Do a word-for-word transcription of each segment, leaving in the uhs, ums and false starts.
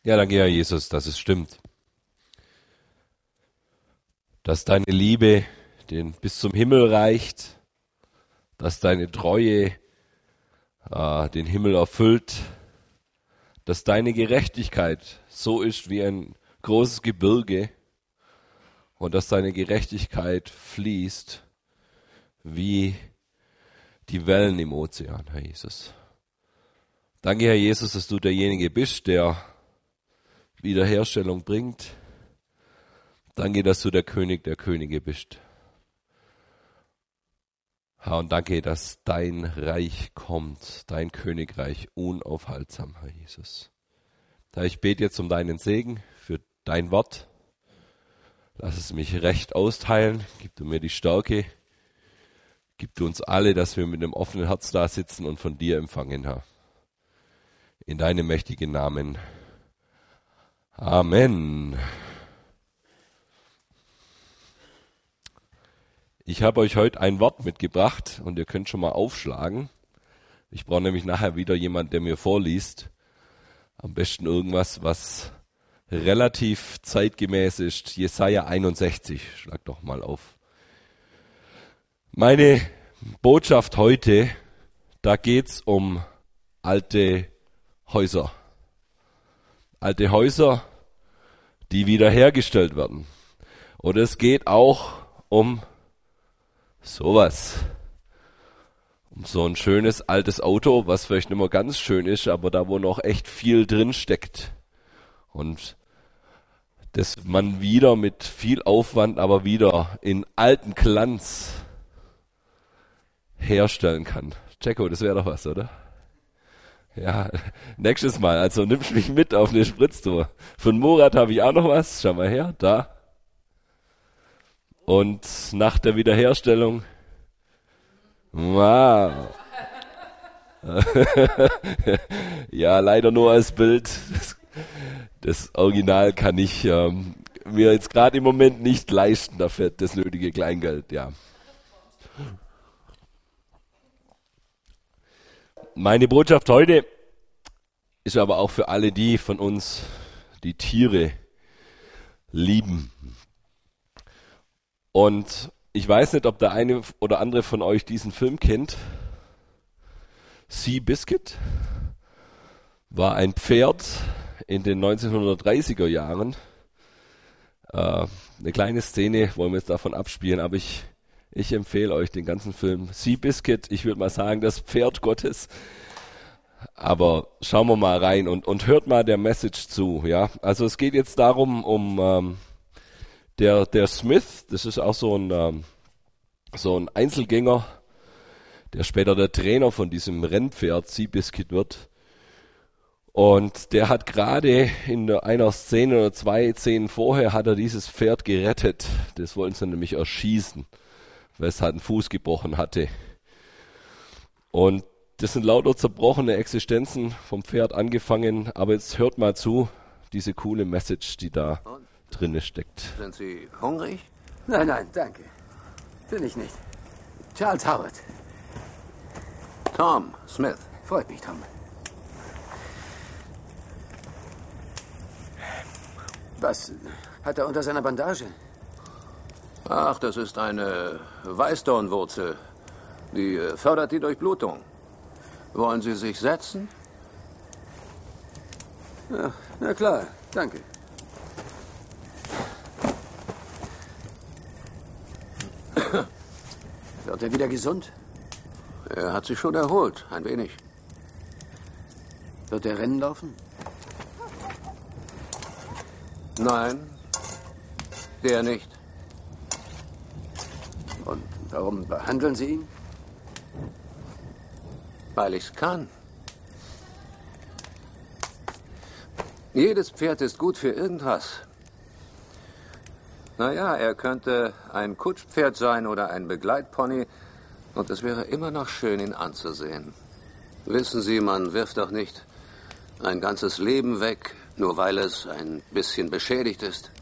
Ja, danke, Herr Jesus, dass es stimmt. Dass deine Liebe den bis zum Himmel reicht, dass deine Treue äh, den Himmel erfüllt, dass deine Gerechtigkeit so ist wie ein großes Gebirge und dass deine Gerechtigkeit fließt wie die Wellen im Ozean, Herr Jesus. Danke, Herr Jesus, dass du derjenige bist, der Wiederherstellung bringt. Danke, dass du der König der Könige bist. Herr, und danke, dass dein Reich kommt, dein Königreich unaufhaltsam, Herr Jesus. Herr, ich bete jetzt um deinen Segen für dein Wort. Lass es mich recht austeilen. Gib du mir die Stärke. Gib du uns alle, dass wir mit einem offenen Herz da sitzen und von dir empfangen, Herr. In deinem mächtigen Namen. Amen. Ich habe euch heute ein Wort mitgebracht und ihr könnt schon mal aufschlagen. Ich brauche nämlich nachher wieder jemand, der mir vorliest. Am besten irgendwas, was relativ zeitgemäß ist. Jesaja einundsechzig, schlag doch mal auf. Meine Botschaft heute, da geht's um alte Häuser. Alte Häuser, die wiederhergestellt werden. Und es geht auch um sowas. Um so ein schönes altes Auto, was vielleicht nicht mehr ganz schön ist, aber da wo noch echt viel drin steckt. Und das man wieder mit viel Aufwand, aber wieder in alten Glanz herstellen kann. Jacko, das wäre doch was, oder? Ja, nächstes Mal. Also nimmst mich mit auf eine Spritztour. Von Murat habe ich auch noch was. Schau mal her, da. Und nach der Wiederherstellung. Wow. Ja, leider nur als Bild. Das, das Original kann ich ähm, mir jetzt gerade im Moment nicht leisten, dafür das nötige Kleingeld, ja. Meine Botschaft heute ist aber auch für alle die von uns, die Tiere lieben. Und ich weiß nicht, ob der eine oder andere von euch diesen Film kennt. Seabiscuit war ein Pferd in den neunzehnhundertdreißiger Jahren. Äh, eine kleine Szene wollen wir jetzt davon abspielen, aber ich Ich empfehle euch den ganzen Film. Seabiscuit, ich würde mal sagen, das Pferd Gottes. Aber schauen wir mal rein und, und hört mal der Message zu. Ja, also es geht jetzt darum, um ähm, der der Smith. Das ist auch so ein ähm, so ein Einzelgänger, der später der Trainer von diesem Rennpferd Seabiscuit wird. Und der hat gerade in einer Szene oder zwei Szenen vorher hat er dieses Pferd gerettet. Das wollten sie nämlich erschießen, weil es halt einen Fuß gebrochen hatte. Und das sind lauter zerbrochene Existenzen vom Pferd angefangen. Aber jetzt hört mal zu, diese coole Message, die da Und? drinne steckt. Sind Sie hungrig? Nein, nein, danke. Bin ich nicht. Charles Howard. Tom Smith. Freut mich, Tom. Was hat er unter seiner Bandage? Ach, das ist eine Weißdornwurzel. Die äh, fördert die Durchblutung. Wollen Sie sich setzen? Ja, na klar, danke. Wird er wieder gesund? Er hat sich schon erholt, ein wenig. Wird er Rennen laufen? Nein, der nicht. Und warum behandeln Sie ihn? Weil ich's kann. Jedes Pferd ist gut für irgendwas. Naja, er könnte ein Kutschpferd sein oder ein Begleitpony. Und es wäre immer noch schön, ihn anzusehen. Wissen Sie, man wirft doch nicht ein ganzes Leben weg, nur weil es ein bisschen beschädigt ist.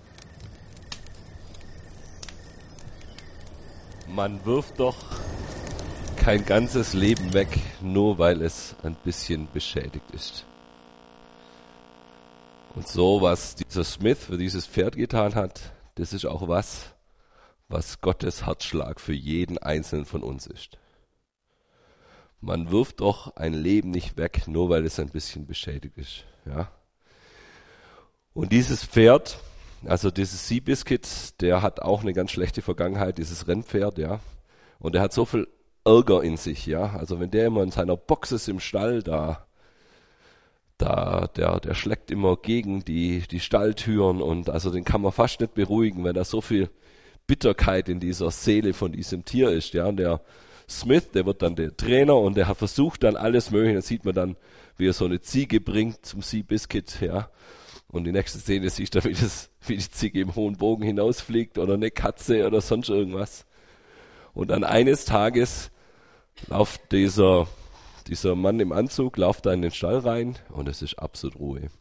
Man wirft doch kein ganzes Leben weg, nur weil es ein bisschen beschädigt ist. Und so, was dieser Smith für dieses Pferd getan hat, das ist auch was, was Gottes Herzschlag für jeden Einzelnen von uns ist. Man wirft doch ein Leben nicht weg, nur weil es ein bisschen beschädigt ist. Ja? Und dieses Pferd, also dieses Seabiscuit, der hat auch eine ganz schlechte Vergangenheit, dieses Rennpferd, ja. Und der hat so viel Ärger in sich, ja. Also wenn der immer in seiner Box ist im Stall, da, da, der, der schlägt immer gegen die, die Stalltüren und also den kann man fast nicht beruhigen, weil da so viel Bitterkeit in dieser Seele von diesem Tier ist, ja. Und der Smith, der wird dann der Trainer und der hat versucht dann alles Mögliche. Da sieht man dann, wie er so eine Ziege bringt zum Seabiscuit, ja. Und die nächste Szene siehst du, wie, das, wie die Ziege im hohen Bogen hinausfliegt oder eine Katze oder sonst irgendwas. Und dann eines Tages läuft dieser, dieser Mann im Anzug, läuft da in den Stall rein und es ist absolut Ruhe.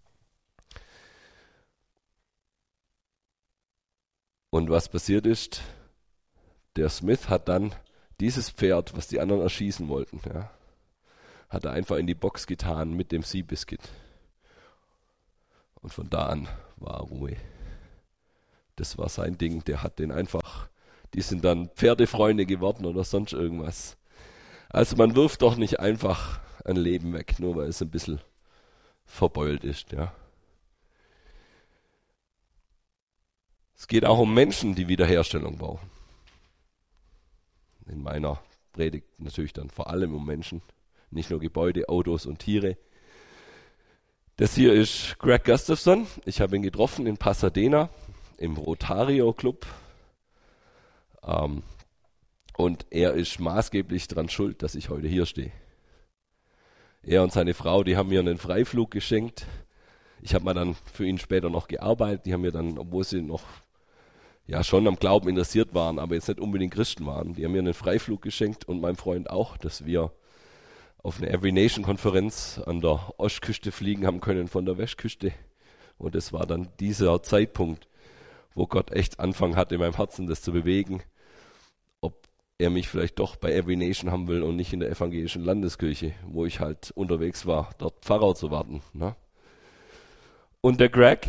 Und was passiert ist, der Smith hat dann dieses Pferd, was die anderen erschießen wollten, ja, hat er einfach in die Box getan mit dem Seabiscuit. Und von da an war Ruhe. Das war sein Ding. Der hat den einfach, die sind dann Pferdefreunde geworden oder sonst irgendwas. Also man wirft doch nicht einfach ein Leben weg, nur weil es ein bisschen verbeult ist. Ja. Es geht auch um Menschen, die Wiederherstellung brauchen. In meiner Predigt natürlich dann vor allem um Menschen, nicht nur Gebäude, Autos und Tiere. Das hier ist Greg Gustafson. Ich habe ihn getroffen in Pasadena im Rotario Club. Ähm, und er ist maßgeblich daran schuld, dass ich heute hier stehe. Er und seine Frau, die haben mir einen Freiflug geschenkt. Ich habe mal dann für ihn später noch gearbeitet. Die haben mir dann, obwohl sie noch ja schon am Glauben interessiert waren, aber jetzt nicht unbedingt Christen waren, die haben mir einen Freiflug geschenkt und meinem Freund auch, dass wir auf eine Every Nation Konferenz an der Ostküste fliegen haben können von der Westküste. Und das war dann dieser Zeitpunkt, wo Gott echt Anfang hat in meinem Herzen, das zu bewegen, ob er mich vielleicht doch bei Every Nation haben will und nicht in der evangelischen Landeskirche, wo ich halt unterwegs war, dort Pfarrer zu werden. Ne? Und der Greg,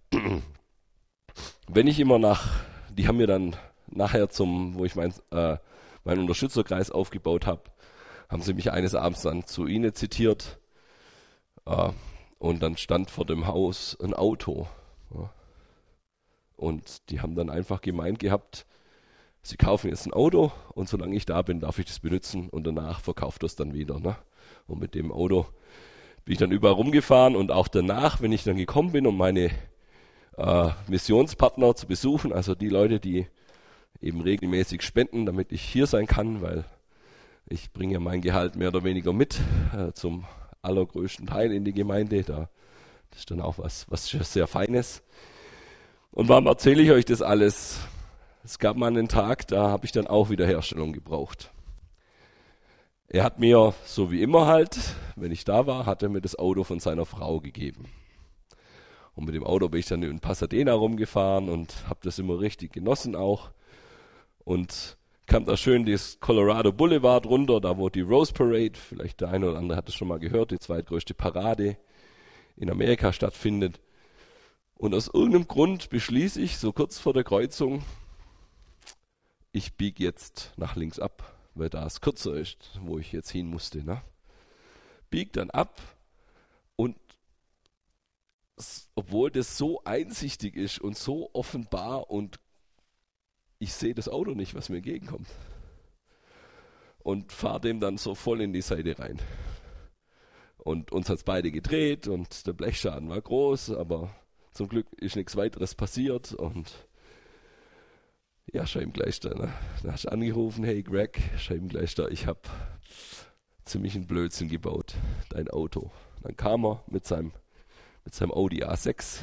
wenn ich immer nach, die haben mir dann nachher zum, wo ich mein, äh, meinen Unterstützerkreis aufgebaut habe, haben sie mich eines Abends dann zu ihnen zitiert äh, und dann stand vor dem Haus ein Auto. Ja. Und die haben dann einfach gemeint gehabt, sie kaufen jetzt ein Auto und solange ich da bin, darf ich das benutzen und danach verkauft das dann wieder. Ne? Und mit dem Auto bin ich dann überall rumgefahren und auch danach, wenn ich dann gekommen bin, um meine äh, Missionspartner zu besuchen, also die Leute, die eben regelmäßig spenden, damit ich hier sein kann, weil ich bringe ja mein Gehalt mehr oder weniger mit, äh, zum allergrößten Teil in die Gemeinde. Da, das ist dann auch was, was sehr Feines. Und warum erzähle ich euch das alles? Es gab mal einen Tag, da habe ich dann auch Wiederherstellung gebraucht. Er hat mir, so wie immer halt, wenn ich da war, hat er mir das Auto von seiner Frau gegeben. Und mit dem Auto bin ich dann in Pasadena rumgefahren und habe das immer richtig genossen auch. Und kam da schön das Colorado Boulevard runter, da wo die Rose Parade, vielleicht der eine oder andere hat es schon mal gehört, die zweitgrößte Parade in Amerika stattfindet. Und aus irgendeinem Grund beschließe ich, so kurz vor der Kreuzung, ich biege jetzt nach links ab, weil da es kürzer ist, wo ich jetzt hin musste. Ne? Bieg dann ab und s- obwohl das so einsichtig ist und so offenbar und ich sehe das Auto nicht, was mir entgegenkommt. Und fahre dem dann so voll in die Seite rein. Und uns hat es beide gedreht und der Blechschaden war groß, aber zum Glück ist nichts weiteres passiert. Und ja, Scheibengleister, ne? Da hast du angerufen, hey Greg, Scheibengleister, ich habe ziemlich einen Blödsinn gebaut, dein Auto. Dann kam er mit seinem, mit seinem Audi A sechs.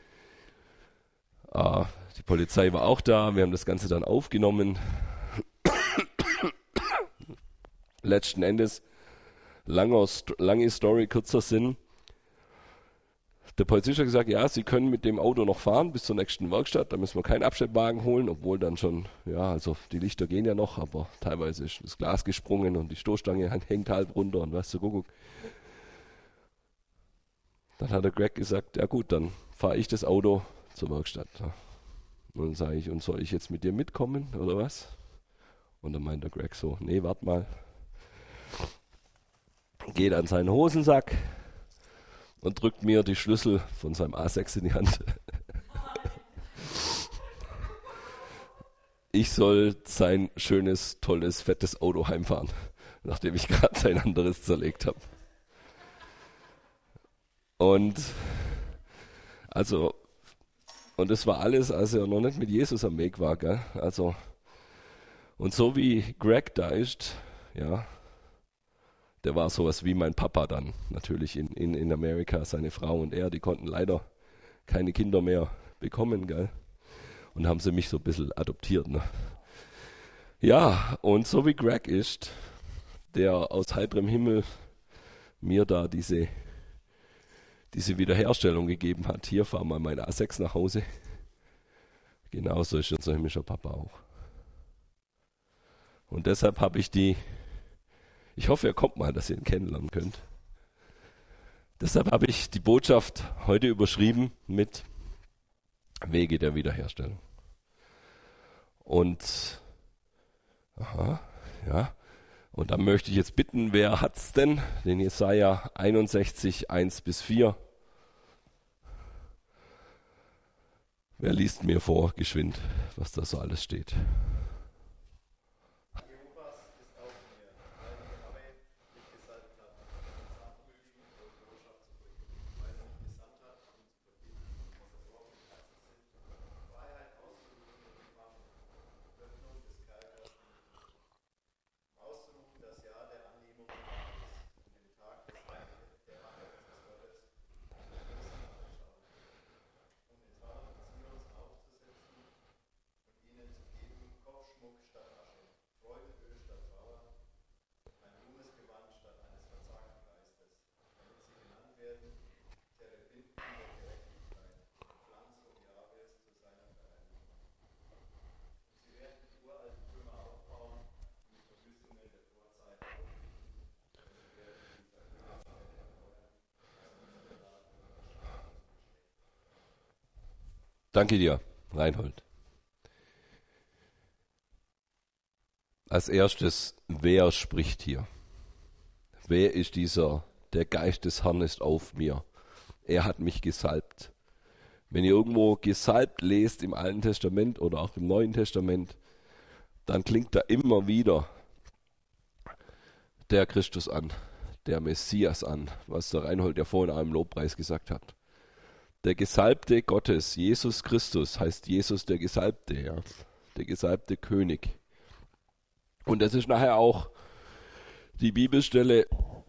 Ah, die Polizei war auch da, wir haben das Ganze dann aufgenommen. Letzten Endes, langer, lange Story, kurzer Sinn. Der Polizist hat gesagt, ja, Sie können mit dem Auto noch fahren bis zur nächsten Werkstatt, da müssen wir keinen Abschleppwagen holen, obwohl dann schon, ja, also die Lichter gehen ja noch, aber teilweise ist das Glas gesprungen und die Stoßstange hängt halb runter und weißt du, guck, guck. Dann hat der Greg gesagt, ja gut, dann fahre ich das Auto zur Werkstatt. Und dann sage ich, und soll ich jetzt mit dir mitkommen oder was? Und dann meint der Greg so, nee, warte mal. Geht an seinen Hosensack und drückt mir die Schlüssel von seinem A sechs in die Hand. Ich soll sein schönes, tolles, fettes Auto heimfahren, nachdem ich gerade sein anderes zerlegt habe. Und also, und das war alles, als er noch nicht mit Jesus am Weg war, gell? Also, und so wie Greg da ist, ja, der war sowas wie mein Papa dann, natürlich in, in, in Amerika, seine Frau und er, die konnten leider keine Kinder mehr bekommen, gell? Und haben sie mich so ein bisschen adoptiert, ne? Ja, und so wie Greg ist, der aus heiterem Himmel mir da diese, diese Wiederherstellung gegeben hat, hier fahr mal mein A sechs nach Hause, genauso ist unser himmlischer Papa auch. Und deshalb habe ich die, ich hoffe, er kommt mal, dass ihr ihn kennenlernen könnt. Deshalb habe ich die Botschaft heute überschrieben mit Wege der Wiederherstellung. Und, aha, ja, und dann möchte ich jetzt bitten, wer hat's denn? Den Jesaja einundsechzig, eins bis vier. Wer liest mir vor, geschwind, was da so alles steht? Danke dir, Reinhold. Als erstes, wer spricht hier? Wer ist dieser, der Geist des Herrn ist auf mir? Er hat mich gesalbt. Wenn ihr irgendwo gesalbt lest im Alten Testament oder auch im Neuen Testament, dann klingt da immer wieder der Christus an, der Messias an, was der Reinhold ja vorhin auch im Lobpreis gesagt hat. Der Gesalbte Gottes, Jesus Christus, heißt Jesus der Gesalbte, ja, der gesalbte König. Und das ist nachher auch die Bibelstelle,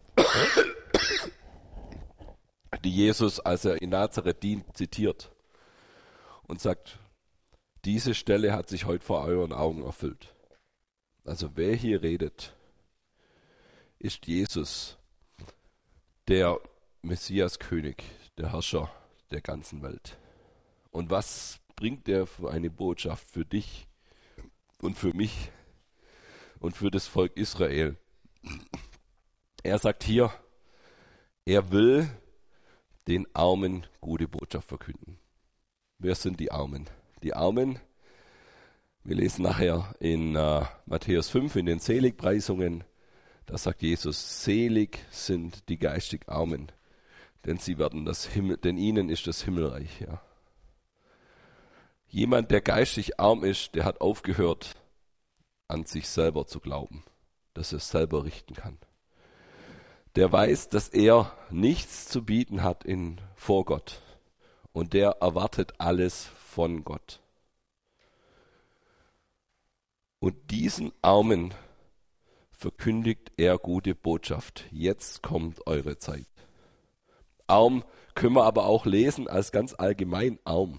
die Jesus, als er in Nazareth dient, zitiert und sagt, diese Stelle hat sich heute vor euren Augen erfüllt. Also wer hier redet, ist Jesus, der Messias König, der Herrscher der ganzen Welt. Und was bringt er für eine Botschaft für dich und für mich und für das Volk Israel? Er sagt hier, er will den Armen gute Botschaft verkünden. Wer sind die Armen? Die Armen, wir lesen nachher in äh, Matthäus fünf in den Seligpreisungen, da sagt Jesus, selig sind die geistig Armen, denn sie werden das Himmel, denn ihnen ist das Himmelreich. Ja. Jemand, der geistig arm ist, der hat aufgehört, an sich selber zu glauben, dass er es selber richten kann. Der weiß, dass er nichts zu bieten hat in, vor Gott und der erwartet alles von Gott. Und diesen Armen verkündigt er gute Botschaft. Jetzt kommt eure Zeit. Arm können wir aber auch lesen als ganz allgemein arm.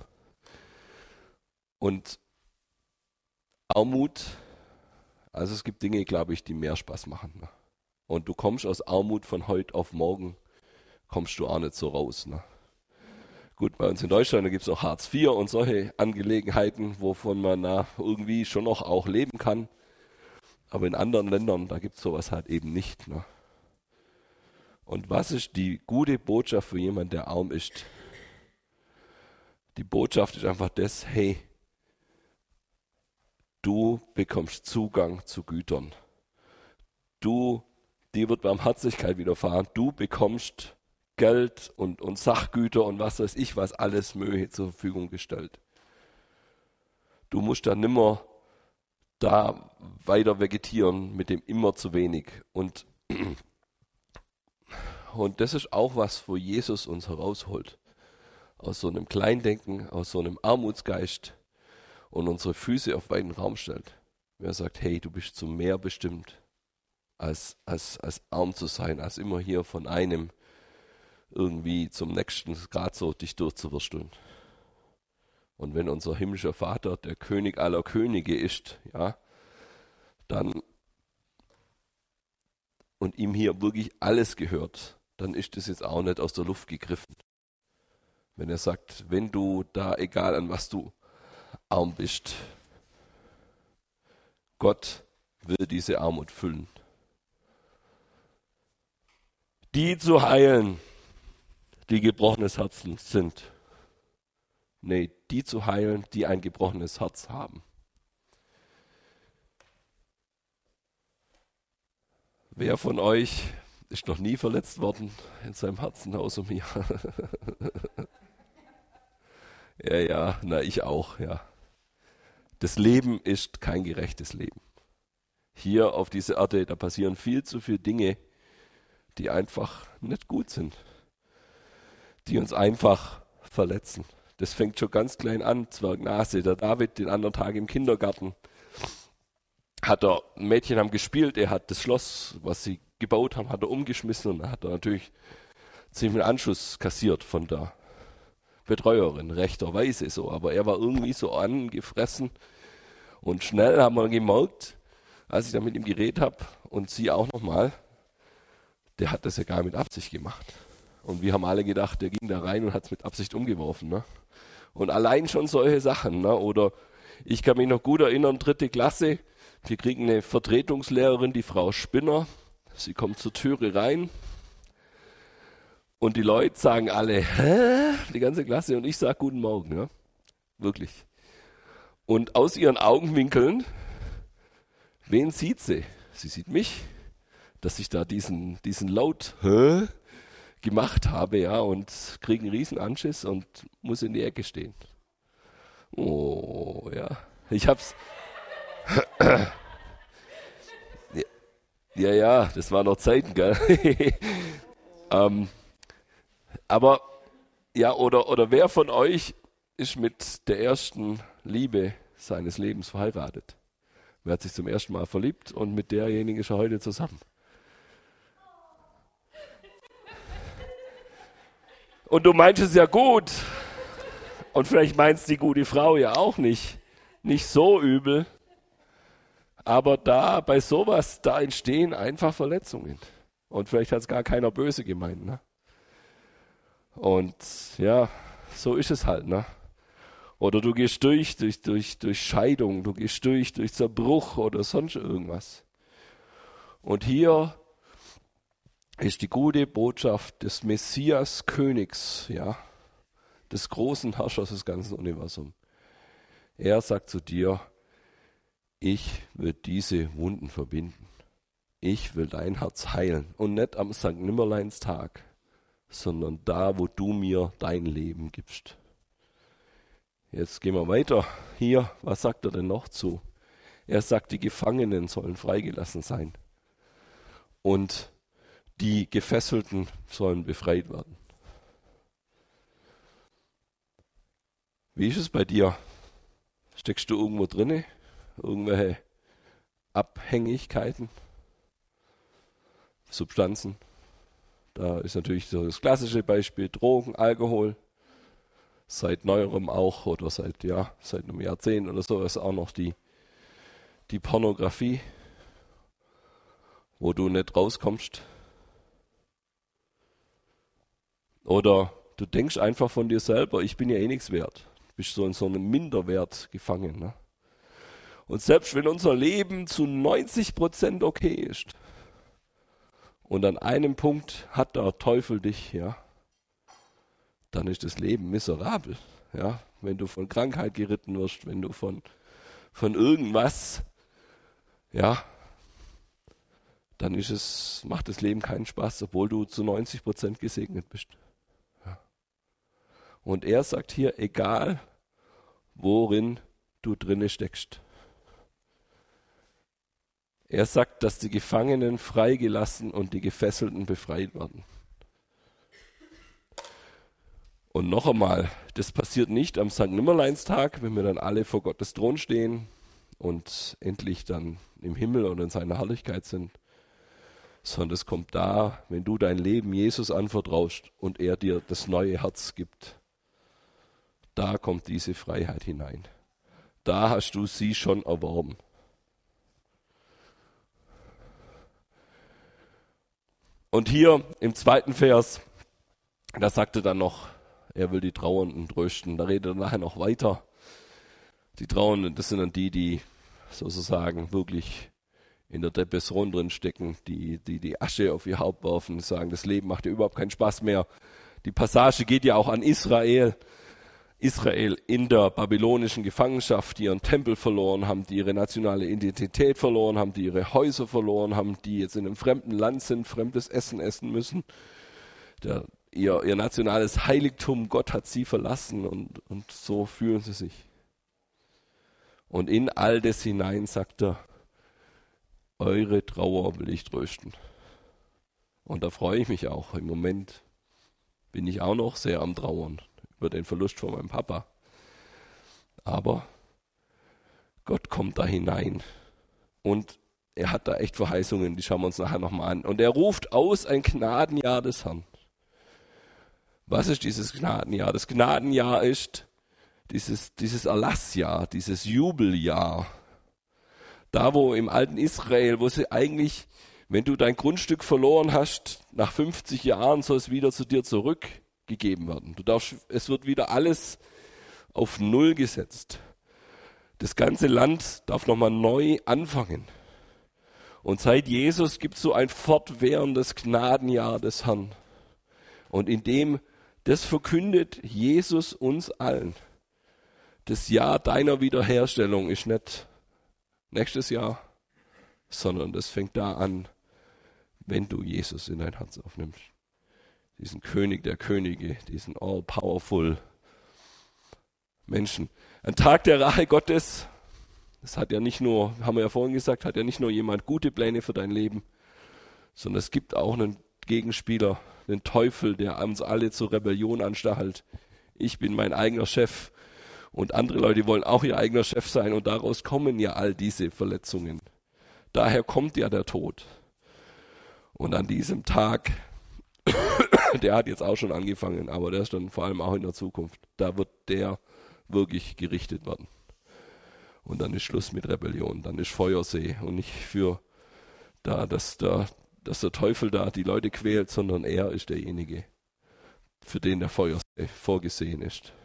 Und Armut, also es gibt Dinge, glaube ich, die mehr Spaß machen. Ne? Und du kommst aus Armut von heute auf morgen, kommst du auch nicht so raus. Ne? Gut, bei uns in Deutschland, da gibt es auch Hartz vier und solche Angelegenheiten, wovon man na, irgendwie schon noch auch leben kann. Aber in anderen Ländern, da gibt es sowas halt eben nicht. Ne? Und was ist die gute Botschaft für jemanden, der arm ist? Die Botschaft ist einfach das, hey, du bekommst Zugang zu Gütern. Du, dir wird Barmherzigkeit widerfahren. Du bekommst Geld und, und Sachgüter und was weiß ich, was alles Mögliche zur Verfügung gestellt. Du musst dann nimmer da weiter vegetieren mit dem immer zu wenig. Und, und das ist auch was, wo Jesus uns herausholt. Aus so einem Kleindenken, aus so einem Armutsgeist und unsere Füße auf weiten Raum stellt. Wer sagt, hey, du bist zu mehr bestimmt, als, als, als arm zu sein, als immer hier von einem irgendwie zum nächsten Grad so dich durchzuwursteln. Und wenn unser himmlischer Vater der König aller Könige ist, ja, dann und ihm hier wirklich alles gehört, dann ist das jetzt auch nicht aus der Luft gegriffen. Wenn er sagt, wenn du da, egal an was du arm bist, Gott will diese Armut füllen. Die zu heilen, die gebrochenes Herzen sind. Nee, die zu heilen, die ein gebrochenes Herz haben. Wer von euch ist noch nie verletzt worden in seinem Herzen außer mir? Ja, ja, na ich auch, ja. Das Leben ist kein gerechtes Leben. Hier auf dieser Erde, da passieren viel zu viele Dinge, die einfach nicht gut sind. Die uns einfach verletzen. Das fängt schon ganz klein an, Zwergnase. Der David den anderen Tag im Kindergarten hat er, Mädchen haben gespielt, er hat das Schloss, was sie gebaut haben, hat er umgeschmissen und da hat er natürlich ziemlich einen Anschuss kassiert von der Betreuerin, rechterweise so. Aber er war irgendwie so angefressen und schnell haben wir gemerkt, als ich dann mit ihm geredet habe und sie auch nochmal, der hat das ja gar mit Absicht gemacht. Und wir haben alle gedacht, der ging da rein und hat es mit Absicht umgeworfen. Ne? Und allein schon solche Sachen. Ne? Oder ich kann mich noch gut erinnern, dritte Klasse, wir kriegen eine Vertretungslehrerin, die Frau Spinner. Sie kommt zur Türe rein und die Leute sagen alle, hä? Die ganze Klasse und ich sage guten Morgen. Ja? Wirklich. Und aus ihren Augenwinkeln, wen sieht sie? Sie sieht mich, dass ich da diesen, diesen Laut hä? gemacht habe, ja, und kriege einen riesen Anschiss und muss in die Ecke stehen. Oh, ja. Ich hab's. Ja, ja, das waren noch Zeiten, gell? ähm, aber, ja, oder, oder wer von euch ist mit der ersten Liebe seines Lebens verheiratet? Wer hat sich zum ersten Mal verliebt und mit derjenigen ist er heute zusammen? Und du meinst es ja gut. Und vielleicht meinst die gute Frau ja auch nicht. Nicht so übel. Aber da, bei sowas, da entstehen einfach Verletzungen. Und vielleicht hat es gar keiner böse gemeint. Ne? Und ja, so ist es halt. Ne? Oder du gehst durch, durch, durch, durch Scheidung, du gehst durch, durch Zerbruch oder sonst irgendwas. Und hier ist die gute Botschaft des Messias Königs, ja, des großen Herrschers des ganzen Universums. Er sagt zu dir, ich will diese Wunden verbinden. Ich will dein Herz heilen. Und nicht am Sankt Nimmerleins Tag, sondern da, wo du mir dein Leben gibst. Jetzt gehen wir weiter. Hier, was sagt er denn noch zu? Er sagt, die Gefangenen sollen freigelassen sein. Und die Gefesselten sollen befreit werden. Wie ist es bei dir? Steckst du irgendwo drinne? Irgendwelche Abhängigkeiten? Substanzen? Da ist natürlich so das klassische Beispiel Drogen, Alkohol. Seit neuerem auch, oder seit, ja, seit einem Jahrzehnt oder so, ist auch noch die, die Pornografie, wo du nicht rauskommst. Oder du denkst einfach von dir selber, ich bin ja eh nichts wert. Du bist so in so einem Minderwert gefangen. Ne? Und selbst wenn unser Leben zu neunzig Prozent okay ist und an einem Punkt hat der Teufel dich, ja, dann ist das Leben miserabel. Ja, wenn du von Krankheit geritten wirst, wenn du von, von irgendwas, ja, dann ist es, macht das Leben keinen Spaß, obwohl du zu neunzig Prozent gesegnet bist. Ja. Und er sagt hier, egal worin du drinne steckst. Er sagt, dass die Gefangenen freigelassen und die Gefesselten befreit werden. Und noch einmal, das passiert nicht am Sankt Nimmerleinstag, wenn wir dann alle vor Gottes Thron stehen und endlich dann im Himmel oder in seiner Herrlichkeit sind, sondern es kommt da, wenn du dein Leben Jesus anvertraust und er dir das neue Herz gibt. Da kommt diese Freiheit hinein. Da hast du sie schon erworben. Und hier im zweiten Vers, da sagt er dann noch, er will die Trauernden trösten. Da redet er nachher noch weiter. Die Trauernden, das sind dann die, die sozusagen wirklich in der Depression drin stecken, die, die die Asche auf ihr Haupt werfen, die sagen, das Leben macht ja überhaupt keinen Spaß mehr. Die Passage geht ja auch an Israel. Israel in der babylonischen Gefangenschaft, die ihren Tempel verloren haben, die ihre nationale Identität verloren haben, die ihre Häuser verloren haben, die jetzt in einem fremden Land sind, fremdes Essen essen müssen. Der, ihr, ihr nationales Heiligtum, Gott hat sie verlassen und, und so fühlen sie sich. Und in all das hinein sagt er, eure Trauer will ich trösten. Und da freue ich mich auch. Im Moment bin ich auch noch sehr am Trauern über den Verlust von meinem Papa. Aber Gott kommt da hinein und er hat da echt Verheißungen, die schauen wir uns nachher nochmal an. Und er ruft aus ein Gnadenjahr des Herrn. Was ist dieses Gnadenjahr? Das Gnadenjahr ist dieses, dieses Erlassjahr, dieses Jubeljahr. Da, wo im alten Israel, wo sie eigentlich, wenn du dein Grundstück verloren hast, nach fünfzig Jahren soll es wieder zu dir zurückgegeben werden. Du darfst, es wird wieder alles auf Null gesetzt. Das ganze Land darf nochmal neu anfangen. Und seit Jesus gibt es so ein fortwährendes Gnadenjahr des Herrn. Und in dem, das verkündet Jesus uns allen. Das Jahr deiner Wiederherstellung ist nicht nächstes Jahr, sondern das fängt da an, wenn du Jesus in dein Herz aufnimmst. Diesen König der Könige, diesen all-powerful Menschen. Ein Tag der Rache Gottes, das hat ja nicht nur, haben wir ja vorhin gesagt, hat ja nicht nur jemand gute Pläne für dein Leben, sondern es gibt auch einen Gegenspieler, den Teufel, der uns alle zur Rebellion anstachelt. Ich bin mein eigener Chef und andere Leute wollen auch ihr eigener Chef sein und daraus kommen ja all diese Verletzungen. Daher kommt ja der Tod. Und an diesem Tag, der hat jetzt auch schon angefangen, aber der ist dann vor allem auch in der Zukunft, da wird der wirklich gerichtet werden. Und dann ist Schluss mit Rebellion, dann ist Feuersee und nicht für da, dass der, dass der Teufel da die Leute quält, sondern er ist derjenige, für den der Feuersee vorgesehen ist.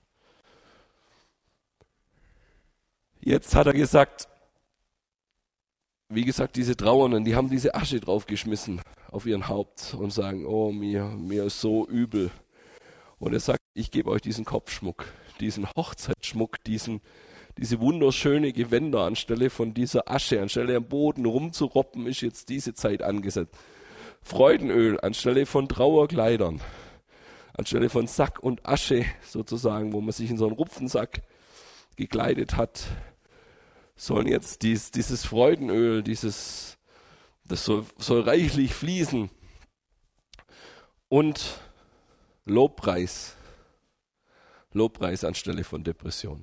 Jetzt hat er gesagt, wie gesagt, diese Trauernden, die haben diese Asche draufgeschmissen auf ihren Haupt und sagen, oh, mir, mir ist so übel. Und er sagt, ich gebe euch diesen Kopfschmuck, diesen Hochzeitsschmuck, diesen, diese wunderschöne Gewänder anstelle von dieser Asche, anstelle am Boden rumzuroppen, ist jetzt diese Zeit angesetzt. Freudenöl anstelle von Trauerkleidern, anstelle von Sack und Asche sozusagen, wo man sich in so einen Rupfensack gekleidet hat, sollen jetzt dies, dieses Freudenöl, dieses, das soll, soll reichlich fließen. Und Lobpreis, Lobpreis anstelle von Depression.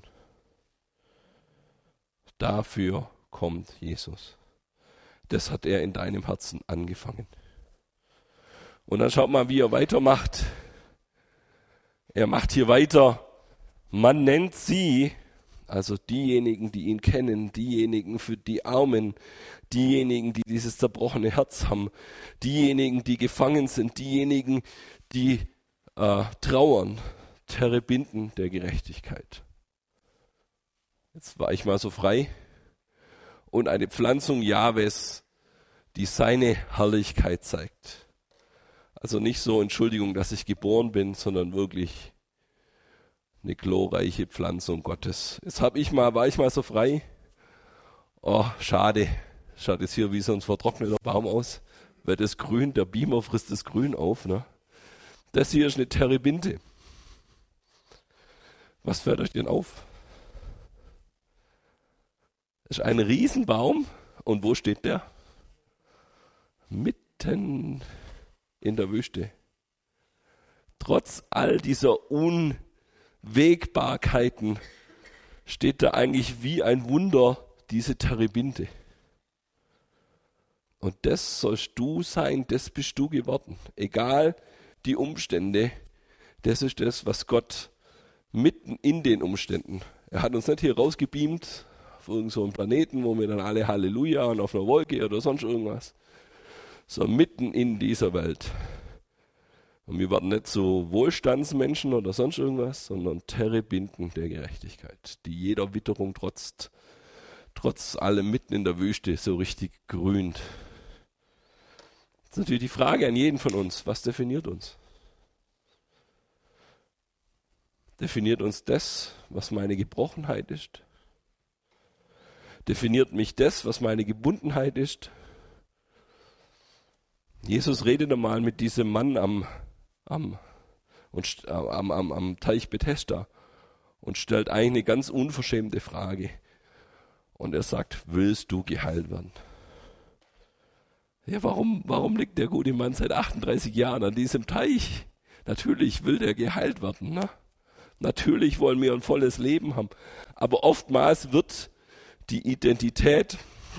Dafür kommt Jesus. Das hat er in deinem Herzen angefangen. Und dann schaut mal, wie er weitermacht. Er macht hier weiter. Man nennt sie, also diejenigen, die ihn kennen, diejenigen für die Armen, diejenigen, die dieses zerbrochene Herz haben, diejenigen, die gefangen sind, diejenigen, die äh, trauern, Terebinden der Gerechtigkeit. Jetzt war ich mal so frei. Und eine Pflanzung Jahwes, die seine Herrlichkeit zeigt. Also nicht so, Entschuldigung, dass ich geboren bin, sondern wirklich eine glorreiche Pflanzung Gottes. Jetzt hab ich mal, war ich mal so frei. Oh, schade. Schaut jetzt hier wie so ein vertrockneter Baum aus. Weil das Grün, der Beamer frisst das Grün auf. Ne? Das hier ist eine Terebinte. Was fällt euch denn auf? Das ist ein Riesenbaum. Und wo steht der? Mitten in der Wüste. Trotz all dieser Unwägbarkeiten steht da eigentlich wie ein Wunder diese Terebinte. Und das sollst du sein, das bist du geworden. Egal die Umstände, das ist das, was Gott mitten in den Umständen, er hat uns nicht hier rausgebeamt auf irgendeinem so Planeten, wo wir dann alle Halleluja und auf einer Wolke oder sonst irgendwas, sondern mitten in dieser Welt. Und wir werden nicht so Wohlstandsmenschen oder sonst irgendwas, sondern Terebinten der Gerechtigkeit, die jeder Witterung trotzt, trotz allem mitten in der Wüste so richtig grünt. Das ist natürlich die Frage an jeden von uns, was definiert uns? Definiert uns das, was meine Gebrochenheit ist? Definiert mich das, was meine Gebundenheit ist? Jesus redet einmal mit diesem Mann am, am, und, am, am, am Teich Bethesda und stellt eigentlich eine ganz unverschämte Frage. Und er sagt, willst du geheilt werden? Ja, warum, warum liegt der gute Mann seit achtunddreißig Jahren an diesem Teich? Natürlich will der geheilt werden. Ne? Natürlich wollen wir ein volles Leben haben. Aber oftmals wird die Identität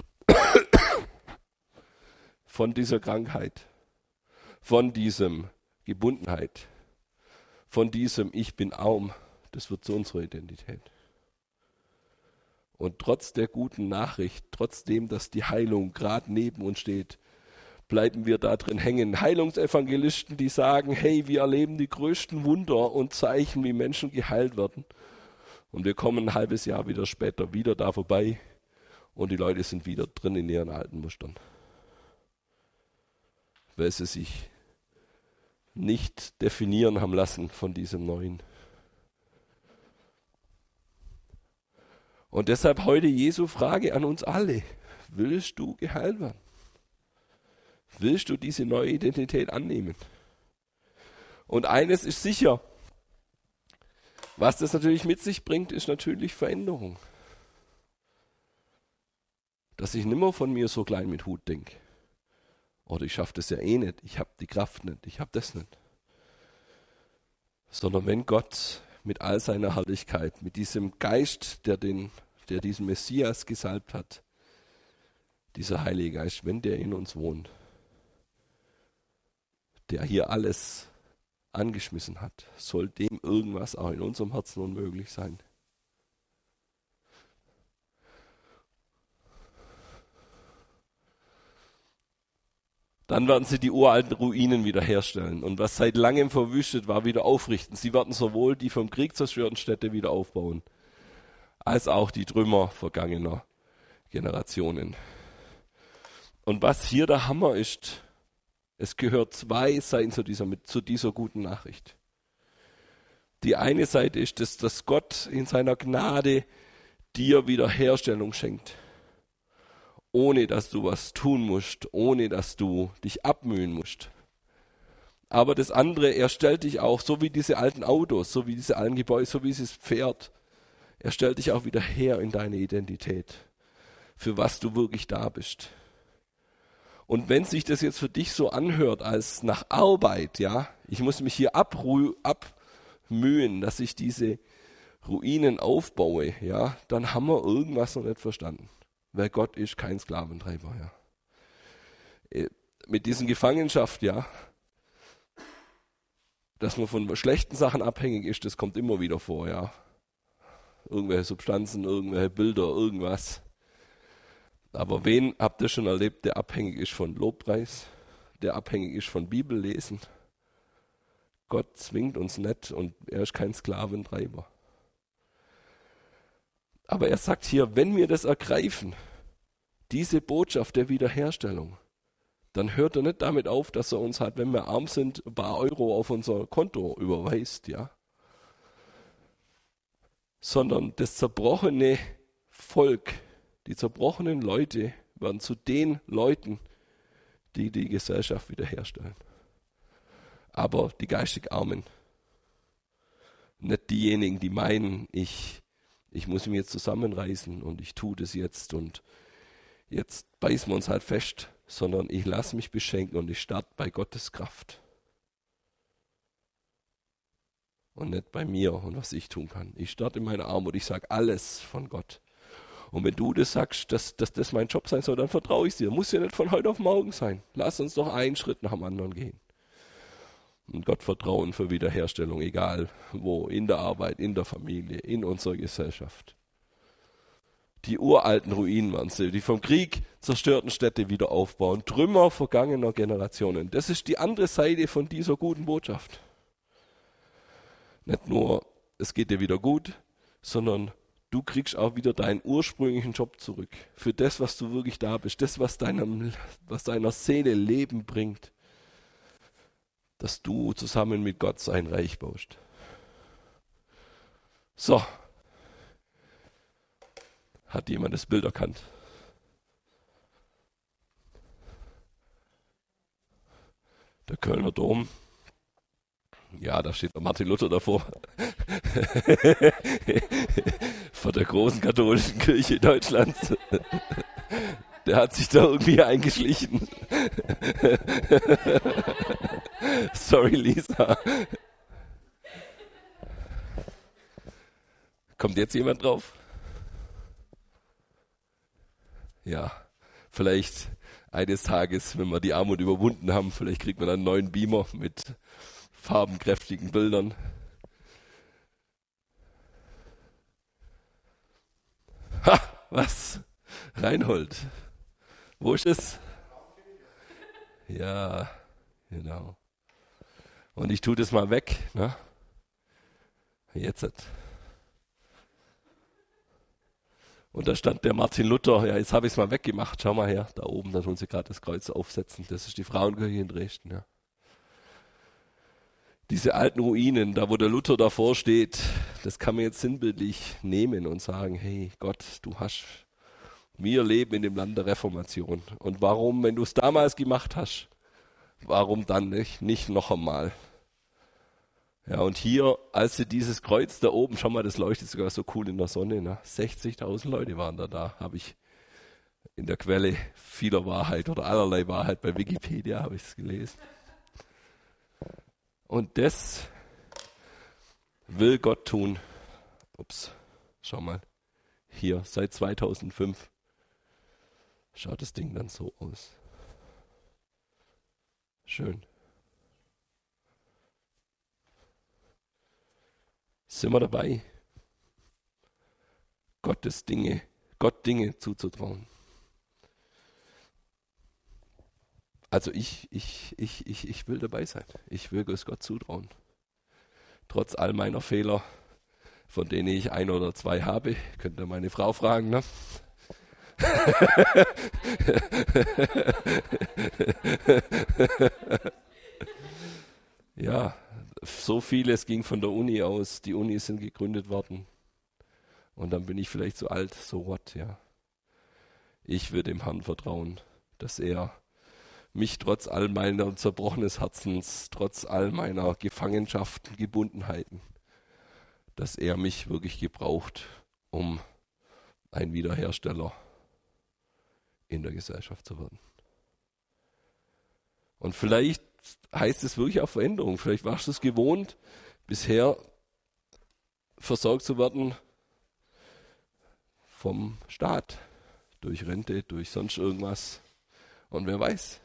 von dieser Krankheit, von diesem Gebundenheit, von diesem Ich bin arm, das wird zu unserer Identität. Und trotz der guten Nachricht, trotzdem, dass die Heilung gerade neben uns steht, bleiben wir da drin hängen. Heilungsevangelisten, die sagen, hey, wir erleben die größten Wunder und Zeichen, wie Menschen geheilt werden. Und wir kommen ein halbes Jahr wieder später wieder da vorbei und die Leute sind wieder drin in ihren alten Mustern. Weil sie sich nicht definieren haben lassen von diesem Neuen. Und deshalb heute Jesu Frage an uns alle. Willst du geheilt werden? Willst du diese neue Identität annehmen? Und eines ist sicher, was das natürlich mit sich bringt, ist natürlich Veränderung. Dass ich nimmer von mir so klein mit Hut denke. Oder ich schaffe das ja eh nicht, ich habe die Kraft nicht, ich habe das nicht. Sondern wenn Gott mit all seiner Herrlichkeit, mit diesem Geist, der, den, der diesen Messias gesalbt hat, dieser Heilige Geist, wenn der in uns wohnt, der hier alles angeschmissen hat, soll dem irgendwas auch in unserem Herzen unmöglich sein. Dann werden sie die uralten Ruinen wiederherstellen und was seit langem verwüstet war, wieder aufrichten. Sie werden sowohl die vom Krieg zerstörten Städte wieder aufbauen, als auch die Trümmer vergangener Generationen. Und was hier der Hammer ist, es gehört zwei Seiten zu dieser, zu dieser guten Nachricht. Die eine Seite ist, dass, dass Gott in seiner Gnade dir Wiederherstellung schenkt. Ohne dass du was tun musst, ohne dass du dich abmühen musst. Aber das andere, er stellt dich auch, so wie diese alten Autos, so wie diese alten Gebäude, so wie dieses Pferd, er stellt dich auch wieder her in deine Identität, für was du wirklich da bist. Und wenn sich das jetzt für dich so anhört als nach Arbeit, ja, ich muss mich hier abru- abmühen, dass ich diese Ruinen aufbaue, ja, dann haben wir irgendwas noch nicht verstanden. Weil Gott ist kein Sklaventreiber, ja. Mit diesen Gefangenschaft, ja, dass man von schlechten Sachen abhängig ist, das kommt immer wieder vor, ja. Irgendwelche Substanzen, irgendwelche Bilder, irgendwas. Aber wen habt ihr schon erlebt, der abhängig ist von Lobpreis, der abhängig ist von Bibellesen? Gott zwingt uns nicht und er ist kein Sklaventreiber. Aber er sagt hier, wenn wir das ergreifen, diese Botschaft der Wiederherstellung, dann hört er nicht damit auf, dass er uns halt, wenn wir arm sind, ein paar Euro auf unser Konto überweist, ja. Sondern das zerbrochene Volk, die zerbrochenen Leute werden zu den Leuten, die die Gesellschaft wiederherstellen. Aber die geistig Armen, nicht diejenigen, die meinen, ich, ich muss mich jetzt zusammenreißen und ich tue das jetzt und jetzt beißen wir uns halt fest, sondern ich lasse mich beschenken und ich starte bei Gottes Kraft. Und nicht bei mir und was ich tun kann. Ich starte in meiner Armut, ich sage alles von Gott. Und wenn du das sagst, dass, dass das mein Job sein soll, dann vertraue ich dir. Muss ja nicht von heute auf morgen sein. Lass uns doch einen Schritt nach dem anderen gehen. Und Gott vertrauen für Wiederherstellung, egal wo, in der Arbeit, in der Familie, in unserer Gesellschaft. Die uralten Ruinen waren sie, die vom Krieg zerstörten Städte wieder aufbauen, Trümmer vergangener Generationen. Das ist die andere Seite von dieser guten Botschaft. Nicht nur, es geht dir wieder gut, sondern du kriegst auch wieder deinen ursprünglichen Job zurück. Für das, was du wirklich da bist, das, was, deinem, was deiner Seele Leben bringt, dass du zusammen mit Gott sein Reich baust. So. Hat jemand das Bild erkannt? Der Kölner Dom. Ja, da steht der Martin Luther davor. Vor der großen katholischen Kirche Deutschlands. Der hat sich da irgendwie eingeschlichen. Sorry, Lisa. Kommt jetzt jemand drauf? Ja, vielleicht eines Tages, wenn wir die Armut überwunden haben, vielleicht kriegt man einen neuen Beamer mit farbenkräftigen Bildern. Ha, was? Reinhold. Wo ist es? Ja, genau. Und ich tue das mal weg, ne? Jetzt. Und da stand der Martin Luther, ja, jetzt habe ich es mal weggemacht, schau mal her, da oben, da tun sie gerade das Kreuz aufsetzen, das ist die Frauenkirche in Dresden, ja. Diese alten Ruinen, da wo der Luther davor steht, das kann man jetzt sinnbildlich nehmen und sagen, hey Gott, du hast, wir leben in dem Land der Reformation. Und warum, wenn du es damals gemacht hast, warum dann nicht, nicht noch einmal? Ja, und hier, als sie dieses Kreuz da oben, schau mal, das leuchtet sogar so cool in der Sonne, ne? sechzigtausend Leute waren da da, habe ich in der Quelle vieler Wahrheit oder allerlei Wahrheit bei Wikipedia, habe ich es gelesen. Und das will Gott tun. Ups, schau mal, hier, seit zweitausendfünf schaut das Ding dann so aus. Schön. Sind wir dabei, Gottes Dinge, Gott Dinge zuzutrauen? Also ich, ich, ich, ich, ich will dabei sein. Ich will es Gott zutrauen. Trotz all meiner Fehler, von denen ich ein oder zwei habe, könnt ihr meine Frau fragen, ne? Ja, so vieles ging von der Uni aus. Die Unis sind gegründet worden. Und dann bin ich vielleicht so alt, so what, ja. Ich will dem Herrn vertrauen, dass er mich trotz all meiner zerbrochenes Herzens, trotz all meiner Gefangenschaften, Gebundenheiten, dass er mich wirklich gebraucht, um ein Wiederhersteller in der Gesellschaft zu werden. Und vielleicht heißt es wirklich auch Veränderung. Vielleicht warst du es gewohnt, bisher versorgt zu werden vom Staat, durch Rente, durch sonst irgendwas. Und wer weiß,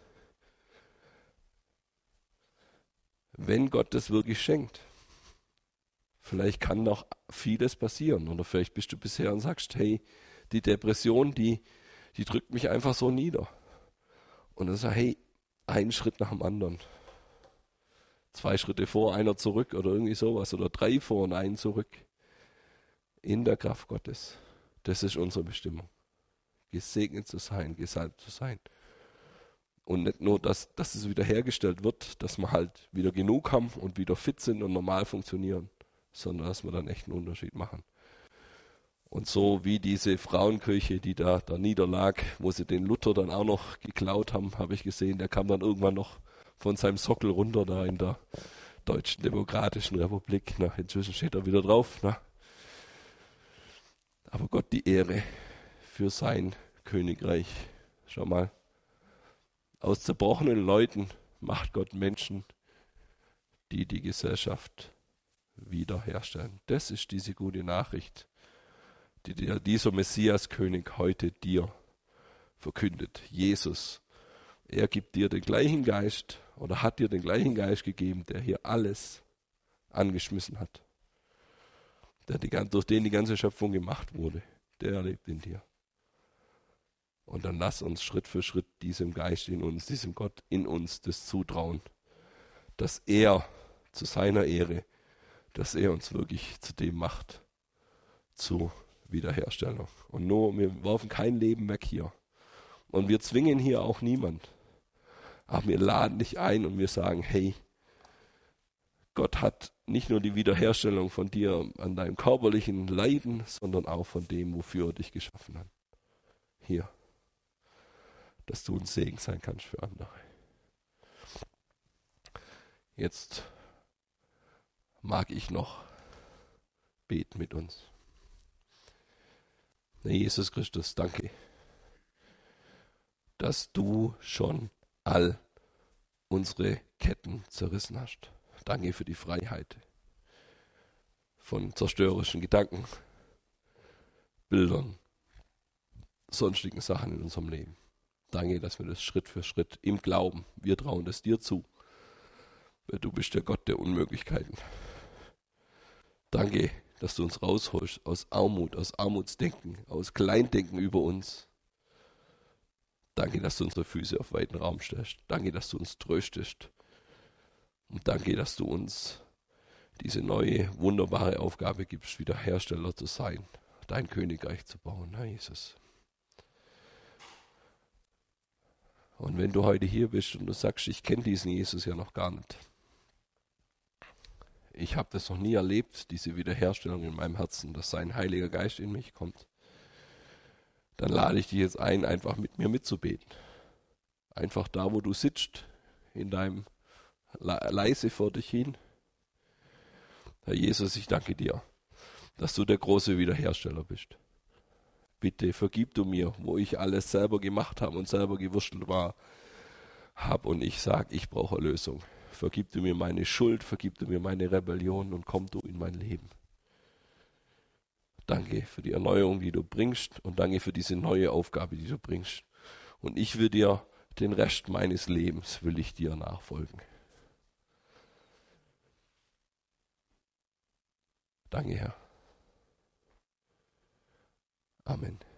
wenn Gott das wirklich schenkt, vielleicht kann noch vieles passieren. Oder vielleicht bist du bisher und sagst, hey, die Depression, die, die drückt mich einfach so nieder. Und dann sagst du, hey, einen Schritt nach dem anderen. Zwei Schritte vor, einer zurück oder irgendwie sowas. Oder drei vor und einen zurück. In der Kraft Gottes. Das ist unsere Bestimmung. Gesegnet zu sein, gesalbt zu sein. Und nicht nur, dass, dass es wieder hergestellt wird, dass wir halt wieder genug haben und wieder fit sind und normal funktionieren, sondern dass wir dann echt einen Unterschied machen. Und so wie diese Frauenkirche, die da, da niederlag, wo sie den Luther dann auch noch geklaut haben, habe ich gesehen, der kam dann irgendwann noch von seinem Sockel runter da in der Deutschen Demokratischen Republik. Na, inzwischen steht er wieder drauf. Na. Aber Gott die Ehre für sein Königreich. Schau mal, aus zerbrochenen Leuten macht Gott Menschen, die die Gesellschaft wiederherstellen. Das ist diese gute Nachricht, die dir dieser Messias-König heute dir verkündet. Jesus, er gibt dir den gleichen Geist oder hat dir den gleichen Geist gegeben, der hier alles angeschmissen hat. Der die, durch den die ganze Schöpfung gemacht wurde. Der lebt in dir. Und dann lass uns Schritt für Schritt diesem Geist in uns, diesem Gott in uns das zutrauen, dass er zu seiner Ehre, dass er uns wirklich zu dem macht, zu Wiederherstellung. Und nur, wir werfen kein Leben weg hier. Und wir zwingen hier auch niemand. Aber wir laden dich ein und wir sagen, hey, Gott hat nicht nur die Wiederherstellung von dir an deinem körperlichen Leiden, sondern auch von dem, wofür er dich geschaffen hat. Hier. Dass du ein Segen sein kannst für andere. Jetzt mag ich noch beten mit uns. Herr Jesus Christus, danke, dass du schon all unsere Ketten zerrissen hast. Danke für die Freiheit von zerstörerischen Gedanken, Bildern, sonstigen Sachen in unserem Leben. Danke, dass wir das Schritt für Schritt im Glauben, wir trauen das dir zu, weil du bist der Gott der Unmöglichkeiten. Danke, dass du uns rausholst aus Armut, aus Armutsdenken, aus Kleindenken über uns. Danke, dass du unsere Füße auf weiten Raum stellst. Danke, dass du uns tröstest. Und danke, dass du uns diese neue, wunderbare Aufgabe gibst, Wiederhersteller zu sein, dein Königreich zu bauen, Herr Jesus. Und wenn du heute hier bist und du sagst, ich kenne diesen Jesus ja noch gar nicht, ich habe das noch nie erlebt, diese Wiederherstellung in meinem Herzen, dass sein Heiliger Geist in mich kommt, dann lade ich dich jetzt ein, einfach mit mir mitzubeten. Einfach da, wo du sitzt, in deinem leise vor dich hin. Herr Jesus, ich danke dir, dass du der große Wiederhersteller bist. Bitte vergib du mir, wo ich alles selber gemacht habe und selber gewurschtelt war, hab und ich sage, ich brauche Erlösung. Vergib du mir meine Schuld, vergib du mir meine Rebellion und komm du in mein Leben. Danke für die Erneuerung, die du bringst und danke für diese neue Aufgabe, die du bringst. Und ich will dir den Rest meines Lebens, will ich dir nachfolgen. Danke, Herr. Amen.